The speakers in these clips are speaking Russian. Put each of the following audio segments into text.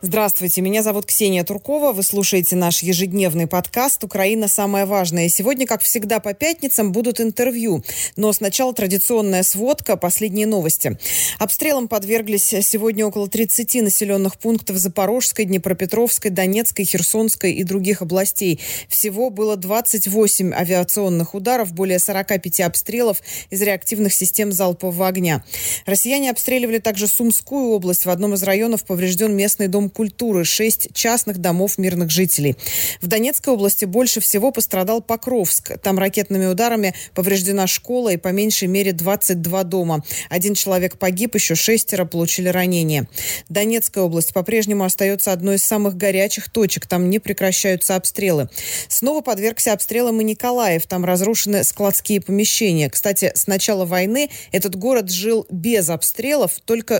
Здравствуйте, меня зовут Ксения Туркова. Вы слушаете наш ежедневный подкаст «Украина. Самое важное». И сегодня, как всегда, по пятницам будут интервью. Но сначала традиционная сводка, последние новости. Обстрелам подверглись сегодня около 30 населенных пунктов Запорожской, Днепропетровской, Донецкой, Херсонской и других областей. Всего было 28 авиационных ударов, более 45 обстрелов из реактивных систем залпового огня. Россияне обстреливали также Сумскую область. В одном из районов поврежден местный дом культуры, 6 частных домов мирных жителей. В Донецкой области больше всего пострадал Покровск. Там ракетными ударами повреждена школа и по меньшей мере 22 дома. 1 человек погиб, еще 6 получили ранения. Донецкая область по-прежнему остается одной из самых горячих точек. Там не прекращаются обстрелы. Снова подвергся обстрелам и Николаев. Там разрушены складские помещения. Кстати, с начала войны этот город жил без обстрелов только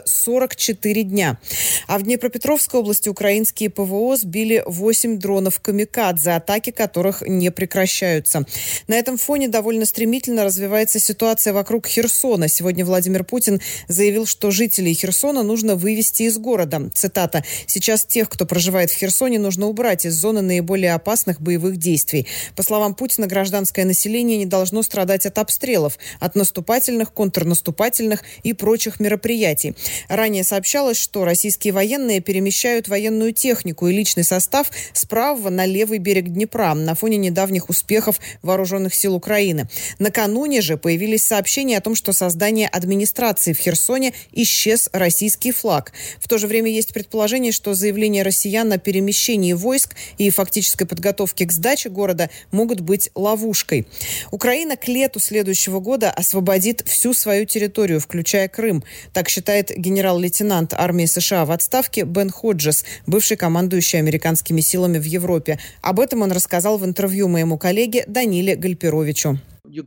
44 дня. А в Днепропетровской области украинские ПВО сбили 8 дронов «Камикадзе», атаки которых не прекращаются. На этом фоне довольно стремительно развивается ситуация вокруг Херсона. Сегодня Владимир Путин заявил, что жителей Херсона нужно вывести из города. Цитата: «Сейчас тех, кто проживает в Херсоне, нужно убрать из зоны наиболее опасных боевых действий». По словам Путина, гражданское население не должно страдать от обстрелов, от наступательных, контрнаступательных и прочих мероприятий. Ранее сообщалось, что российские военные перемещают военную технику и личный состав с правого на левый берег Днепра на фоне недавних успехов вооруженных сил Украины. Накануне же появились сообщения о том, что создание администрации в Херсоне исчез российский флаг. В то же время есть предположение, что заявления россиян о перемещении войск и фактической подготовке к сдаче города могут быть ловушкой. Украина к лету следующего года освободит всю свою территорию, включая Крым. Так считает генерал-лейтенант армии США в отставке Бен Ходжес, бывший командующий американскими силами в Европе. Об этом он рассказал в интервью моему коллеге Даниле Гальперовичу.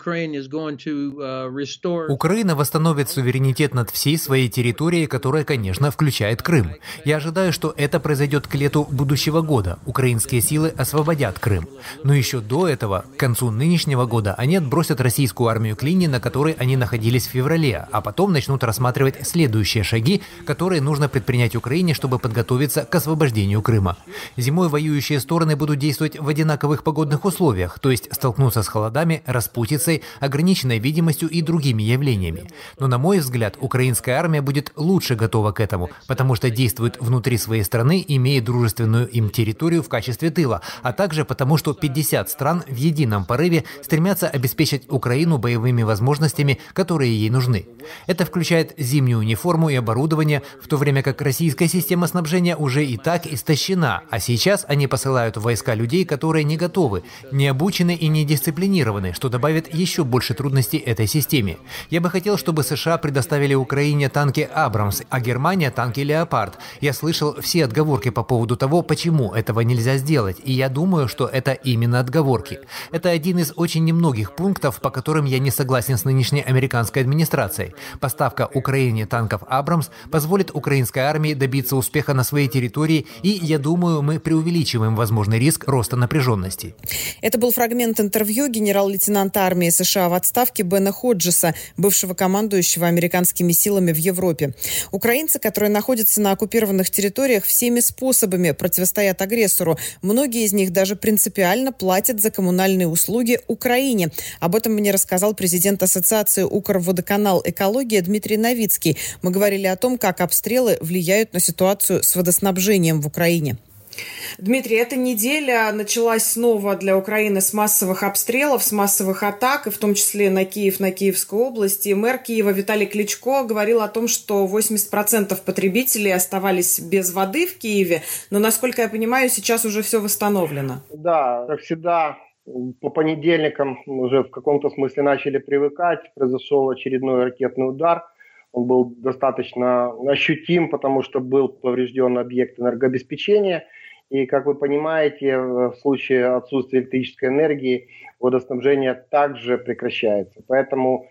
Украина восстановит суверенитет над всей своей территорией, которая, конечно, включает Крым. Я ожидаю, что это произойдет к лету будущего года. Украинские силы освободят Крым. Но еще до этого, к концу нынешнего года, они отбросят российскую армию к линии, на которой они находились в феврале, а потом начнут рассматривать следующие шаги, которые нужно предпринять Украине, чтобы подготовиться к освобождению Крыма. Зимой воюющие стороны будут действовать в одинаковых погодных условиях, то есть столкнуться с холодами, распутицей, ограниченной видимостью и другими явлениями. Но, на мой взгляд, украинская армия будет лучше готова к этому, потому что действует внутри своей страны, имея дружественную им территорию в качестве тыла, а также потому, что 50 стран в едином порыве стремятся обеспечить Украину боевыми возможностями, которые ей нужны. Это включает зимнюю униформу и оборудование, в то время как российская система снабжения уже и так истощена, а сейчас они посылают в войска людей, которые не готовы, не обучены и не дисциплинированы, что добавит еще больше трудностей этой системе. Я бы хотел, чтобы США предоставили Украине танки «Абрамс», а Германия – танки «Леопард». Я слышал все отговорки по поводу того, почему этого нельзя сделать, и я думаю, что это именно отговорки. Это один из очень немногих пунктов, по которым я не согласен с нынешней американской администрацией. Поставка Украине танков «Абрамс» позволит украинской армии добиться успеха на своей территории, и, я думаю, мы преувеличиваем возможный риск роста напряженности. Это был фрагмент интервью генерал-лейтенанта армии США в отставке Бена Ходжеса, бывшего командующего американскими силами в Европе. Украинцы, которые находятся на оккупированных территориях, всеми способами противостоят агрессору. Многие из них даже принципиально платят за коммунальные услуги Украине. Об этом мне рассказал президент Ассоциации «Укрводоканал Экология» Дмитрий Новицкий. Мы говорили о том, как обстрелы влияют на ситуацию с водоснабжением в Украине. Дмитрий, эта неделя началась снова для Украины с массовых обстрелов, с массовых атак, и в том числе на Киев, на Киевскую область. И мэр Киева Виталий Кличко говорил о том, что 80% потребителей оставались без воды в Киеве, но, насколько я понимаю, сейчас уже все восстановлено. Да, как всегда, по понедельникам уже в каком-то смысле начали привыкать. Произошел очередной ракетный удар. Он был достаточно ощутим, потому что был поврежден объект энергообеспечения. И, как вы понимаете, в случае отсутствия электрической энергии водоснабжение также прекращается. Поэтому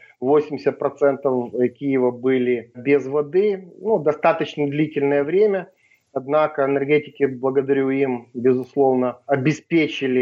80% Киева были без воды, достаточно длительное время. Однако энергетики, благодарю им, безусловно, обеспечили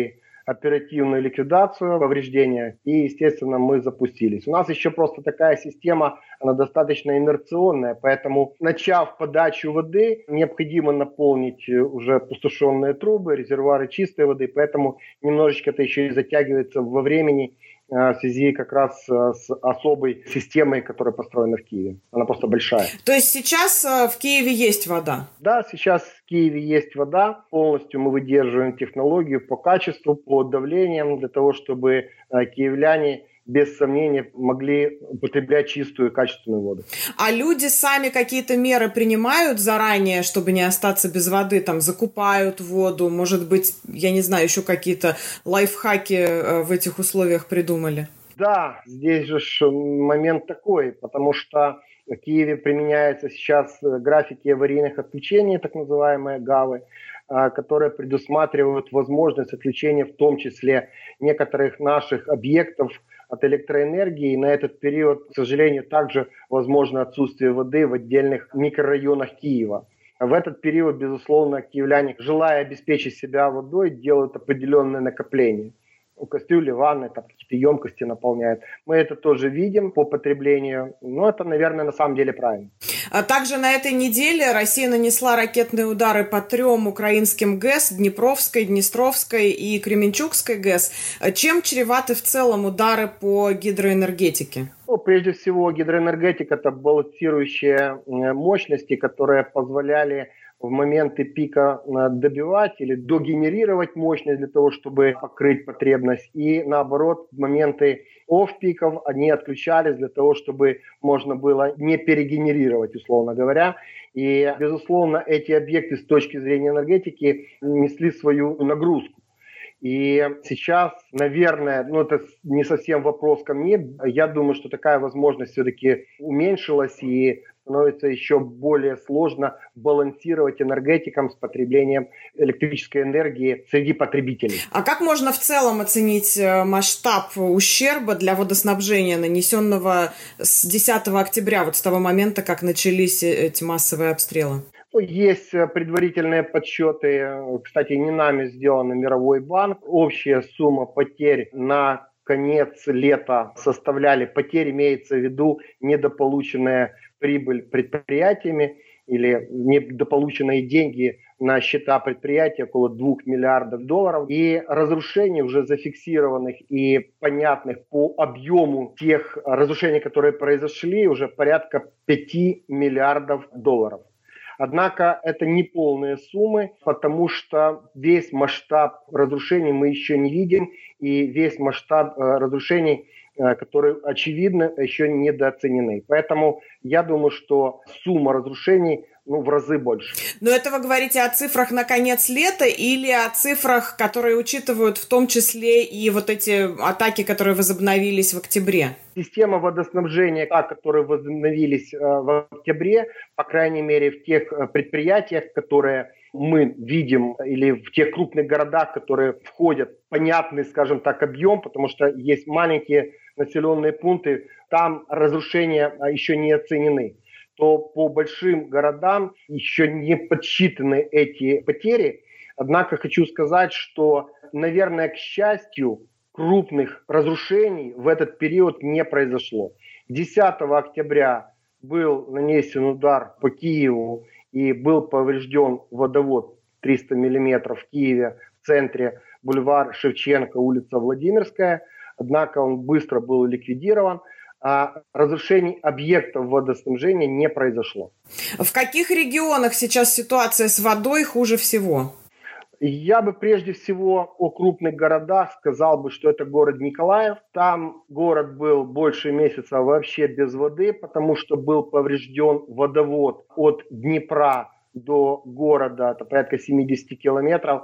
оперативную ликвидацию повреждения, и, естественно, мы запустились. У нас еще просто такая система, она достаточно инерционная, поэтому, начав подачу воды, необходимо наполнить уже опустошенные трубы, резервуары чистой воды, поэтому немножечко это еще и затягивается во времени в связи как раз с особой системой, которая построена в Киеве. Она просто большая. То есть сейчас в Киеве есть вода? Да, сейчас в Киеве есть вода. Полностью мы выдерживаем технологию по качеству, по давлениям, для того, чтобы киевляне без сомнения могли употреблять чистую и качественную воду. А люди сами какие-то меры принимают заранее, чтобы не остаться без воды? Там закупают воду, может быть, я не знаю, еще какие-то лайфхаки в этих условиях придумали? Да, здесь же момент такой, потому что в Киеве применяются сейчас графики аварийных отключений, так называемые ГАВы, которые предусматривают возможность отключения в том числе некоторых наших объектов от электроэнергии. На этот период, к сожалению, также возможно отсутствие воды в отдельных микрорайонах Киева. В этот период, безусловно, киевляне, желая обеспечить себя водой, делают определенное накопление. Кастрюли, ванны, там какие-то емкости наполняют. Мы это тоже видим по потреблению, но это, наверное, на самом деле правильно. А также на этой неделе Россия нанесла ракетные удары по 3 украинским ГЭС: Днепровской, Днестровской и Кременчугской ГЭС. Чем чреваты в целом удары по гидроэнергетике? Прежде всего, гидроэнергетика – это балансирующие мощности, которые позволяли в моменты пика добивать или догенерировать мощность для того, чтобы покрыть потребность. И наоборот, в моменты офф-пиков они отключались для того, чтобы можно было не перегенерировать, условно говоря. И, безусловно, эти объекты с точки зрения энергетики несли свою нагрузку. И сейчас, наверное, это не совсем вопрос ко мне, я думаю, что такая возможность все-таки уменьшилась и становится еще более сложно балансировать энергетикам с потреблением электрической энергии среди потребителей. А как можно в целом оценить масштаб ущерба для водоснабжения, нанесенного с 10 октября, с того момента, как начались эти массовые обстрелы? Есть предварительные подсчеты, кстати, не нами сделаны, Мировой банк. Общая сумма потерь на конец лета составляли, потерь имеется в виду недополученная прибыль предприятиями или недополученные деньги на счета предприятия, около 2 миллиардов долларов. И разрушений уже зафиксированных и понятных по объему тех разрушений, которые произошли, уже порядка 5 миллиардов долларов. Однако это не полные суммы, потому что весь масштаб разрушений мы еще не видим, и весь масштаб разрушений, которые, очевидно, еще недооценены. Поэтому я думаю, что сумма разрушений в разы больше. Но это вы говорите о цифрах на конец лета или о цифрах, которые учитывают в том числе и вот эти атаки, которые возобновились в октябре? Система водоснабжения, которые возобновились в октябре, по крайней мере в тех предприятиях, которые мы видим, или в тех крупных городах, которые входят в понятный, скажем так, объем, потому что есть маленькие населенные пункты, там разрушения еще не оценены, то по большим городам еще не подсчитаны эти потери. Однако хочу сказать, что, наверное, к счастью, крупных разрушений в этот период не произошло. 10 октября был нанесен удар по Киеву и был поврежден водовод 300 миллиметров в Киеве, в центре, бульвар Шевченко, улица Владимирская. Однако он быстро был ликвидирован. А разрушений объектов водоснабжения не произошло. В каких регионах сейчас ситуация с водой хуже всего? Я бы прежде всего о крупных городах сказал бы, что это город Николаев. Там город был больше месяца вообще без воды, потому что был поврежден водовод от Днепра до города, это порядка 70 километров.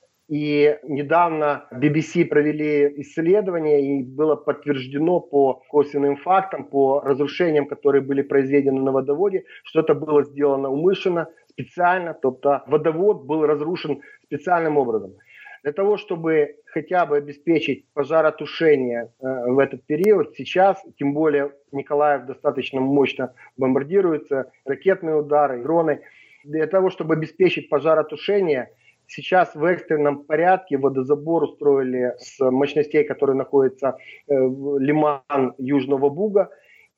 И недавно BBC провели исследование, и было подтверждено по косвенным фактам, по разрушениям, которые были произведены на водоводе, что это было сделано умышленно, специально, тобто водовод был разрушен специальным образом. Для того, чтобы хотя бы обеспечить пожаротушение в этот период, сейчас, тем более Николаев достаточно мощно бомбардируется, ракетные удары, дроны, для того, чтобы обеспечить пожаротушение, Сейчас в экстренном порядке водозабор устроили с мощностей, которые находятся в лиман Южного Буга,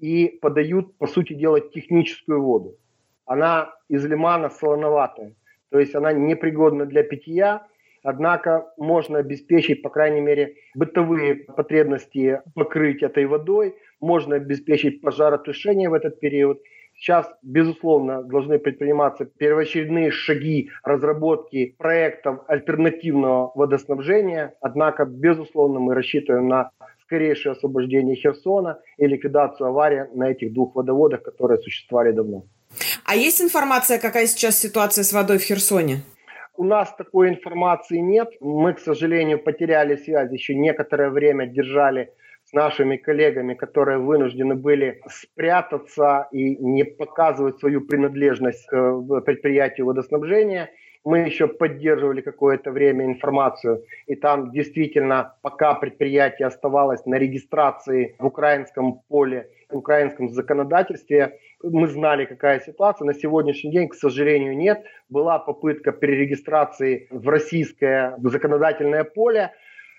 и подают, по сути дела, техническую воду. Она из лимана солоноватая, то есть она непригодна для питья, однако можно обеспечить, по крайней мере, бытовые потребности покрыть этой водой, можно обеспечить пожаротушение в этот период. Сейчас, безусловно, должны предприниматься первоочередные шаги разработки проектов альтернативного водоснабжения, однако, безусловно, мы рассчитываем на скорейшее освобождение Херсона и ликвидацию аварии на этих двух водоводах, которые существовали давно. А есть информация, какая сейчас ситуация с водой в Херсоне? У нас такой информации нет. Мы, к сожалению, потеряли связь, еще некоторое время держали с нашими коллегами, которые вынуждены были спрятаться и не показывать свою принадлежность к предприятию водоснабжения. Мы еще поддерживали какое-то время информацию, и там действительно, пока предприятие оставалось на регистрации в украинском поле, в украинском законодательстве, мы знали, какая ситуация. На сегодняшний день, к сожалению, нет. Была попытка перерегистрации в российское законодательное поле.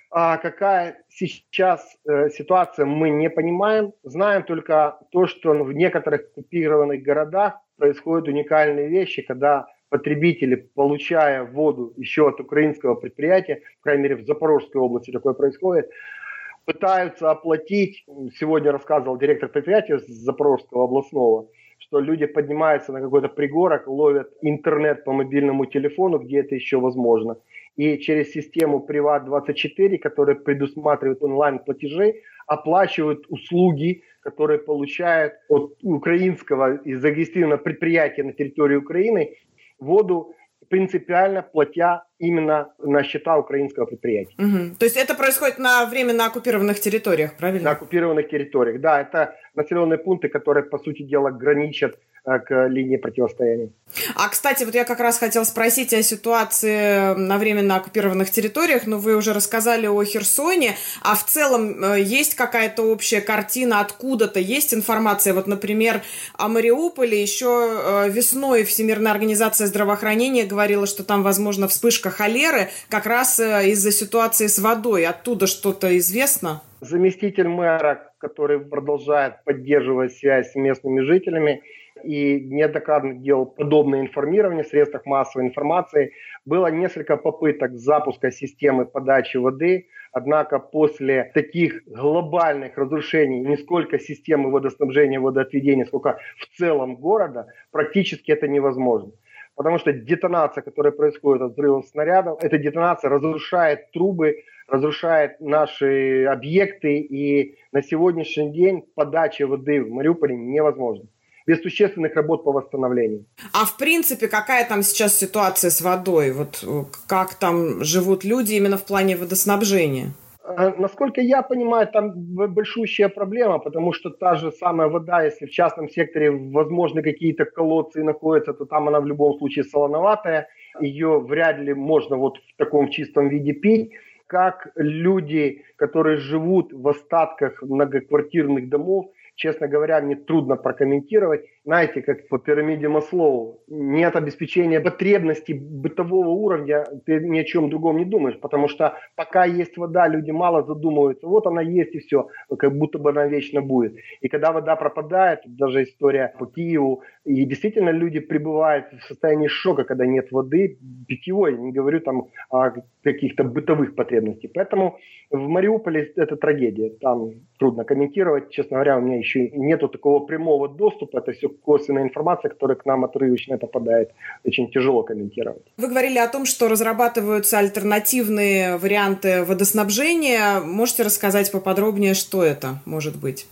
А какая сейчас ситуация, мы не понимаем. Знаем только то, что в некоторых оккупированных городах происходят уникальные вещи, когда потребители, получая воду еще от украинского предприятия, по крайней мере в Запорожской области такое происходит, пытаются оплатить, сегодня рассказывал директор предприятия Запорожского областного, что люди поднимаются на какой-то пригорок, ловят интернет по мобильному телефону, где это еще возможно. И через систему Приват24, которая предусматривает онлайн-платежи, оплачивают услуги, которые получают от украинского и зарегистрированного предприятия на территории Украины воду, принципиально платя именно на счета украинского предприятия. Угу. То есть это происходит на временно оккупированных территориях, правильно? На оккупированных территориях, да. Это населенные пункты, которые, по сути дела, граничат к линии противостояния. А, кстати, вот я как раз хотела спросить о ситуации на временно оккупированных территориях, но вы уже рассказали о Херсоне, а в целом есть какая-то общая картина, откуда-то есть информация, вот, например, о Мариуполе, еще весной Всемирная организация здравоохранения говорила, что там, возможно, вспышка холеры как раз из-за ситуации с водой, оттуда что-то известно? Заместитель мэра, который продолжает поддерживать связь с местными жителями, и неоднократно делал подобное информирование в средствах массовой информации. Было несколько попыток запуска системы подачи воды, однако после таких глобальных разрушений не сколько системы водоснабжения, водоотведения, сколько в целом города, практически это невозможно. Потому что детонация, которая происходит от взрывов снарядов, эта детонация разрушает трубы, разрушает наши объекты, и на сегодняшний день подача воды в Мариуполе невозможна. Без существенных работ по восстановлению. А в принципе, какая там сейчас ситуация с водой? Вот как там живут люди именно в плане водоснабжения? Насколько я понимаю, там большущая проблема, потому что та же самая вода, если в частном секторе, возможно, какие-то колодцы находятся, то там она в любом случае солоноватая. Ее вряд ли можно вот в таком чистом виде пить. Как люди, которые живут в остатках многоквартирных домов, честно говоря, мне трудно прокомментировать. Знаете, как по пирамиде Маслоу, нет обеспечения потребностей бытового уровня, ты ни о чем другом не думаешь, потому что пока есть вода, люди мало задумываются, вот она есть и все, как будто бы она вечно будет. И когда вода пропадает, даже история по Киеву, и действительно люди пребывают в состоянии шока, когда нет воды питьевой, не говорю там о каких-то бытовых потребностях. Поэтому в Мариуполе это трагедия, там трудно комментировать, честно говоря, у меня еще нету такого прямого доступа, это все косвенная информация, которая к нам отрывочно попадает, очень тяжело комментировать. Вы говорили о том, что разрабатываются альтернативные варианты водоснабжения. Можете рассказать поподробнее, что это может быть?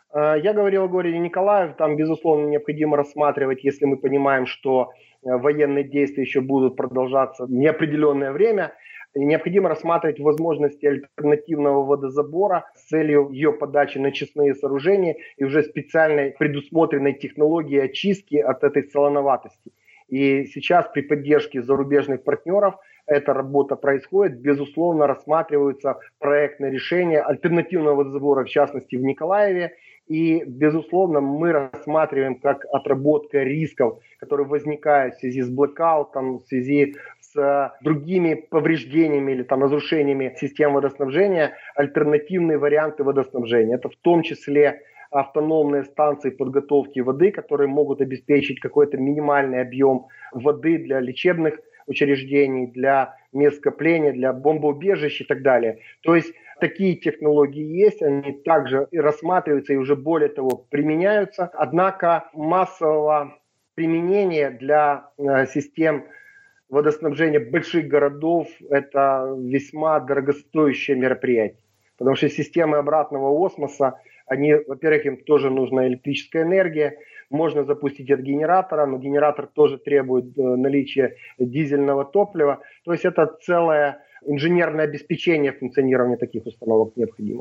Я говорил о городе Николаев, там, безусловно, необходимо рассматривать, если мы понимаем, что военные действия еще будут продолжаться неопределенное время, необходимо рассматривать возможности альтернативного водозабора с целью ее подачи на очистные сооружения и уже специальной предусмотренной технологии очистки от этой солоноватости. И сейчас при поддержке зарубежных партнеров эта работа происходит. Безусловно, рассматриваются проектные решения альтернативного водозабора, в частности в Николаеве. И, безусловно, мы рассматриваем как отработка рисков, которые возникают в связи с блэкаутом, в связи с другими повреждениями или там разрушениями систем водоснабжения альтернативные варианты водоснабжения. Это в том числе автономные станции подготовки воды, которые могут обеспечить какой-то минимальный объем воды для лечебных учреждений, для мест скопления, для бомбоубежищ и так далее. То есть такие технологии есть, они также и рассматриваются, и уже более того применяются. Однако массового применения для систем водоснабжения больших городов это весьма дорогостоящее мероприятие. Потому что системы обратного осмоса, они, во-первых, им тоже нужна электрическая энергия, можно запустить от генератора, но генератор тоже требует наличия дизельного топлива. То есть это целое инженерное обеспечение функционирования таких установок необходимо.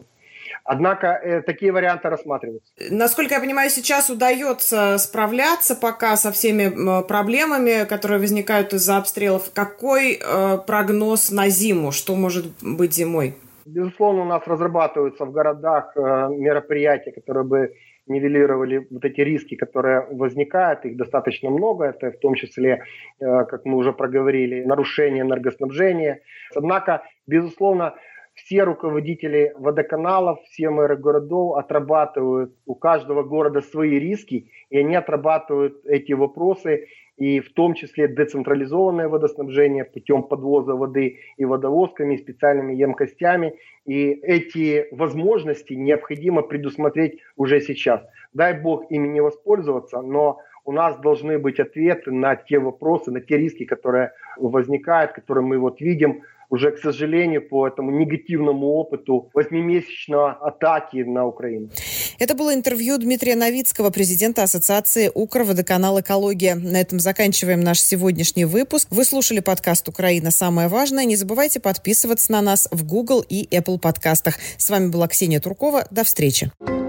Однако такие варианты рассматриваются. Насколько я понимаю, сейчас удается справляться пока со всеми проблемами, которые возникают из-за обстрелов. Какой прогноз на зиму? Что может быть зимой? Безусловно, у нас разрабатываются в городах мероприятия, которые бы нивелировали вот эти риски, которые возникают. Их достаточно много. Это в том числе, как мы уже проговорили, нарушение энергоснабжения. Однако, безусловно, все руководители водоканалов, все мэры городов отрабатывают у каждого города свои риски, и они отрабатывают эти вопросы, и в том числе децентрализованное водоснабжение путем подвоза воды и водовозками, и специальными емкостями. И эти возможности необходимо предусмотреть уже сейчас. Дай бог ими не воспользоваться, но у нас должны быть ответы на те вопросы, на те риски, которые возникают, которые мы вот видим уже, к сожалению, по этому негативному опыту 8-месячной атаки на Украину. Это было интервью Дмитрия Новицкого, президента Ассоциации Укрводоканал «Экология». На этом заканчиваем наш сегодняшний выпуск. Вы слушали подкаст «Украина. Самое важное». Не забывайте подписываться на нас в Google и Apple подкастах. С вами была Ксения Туркова. До встречи.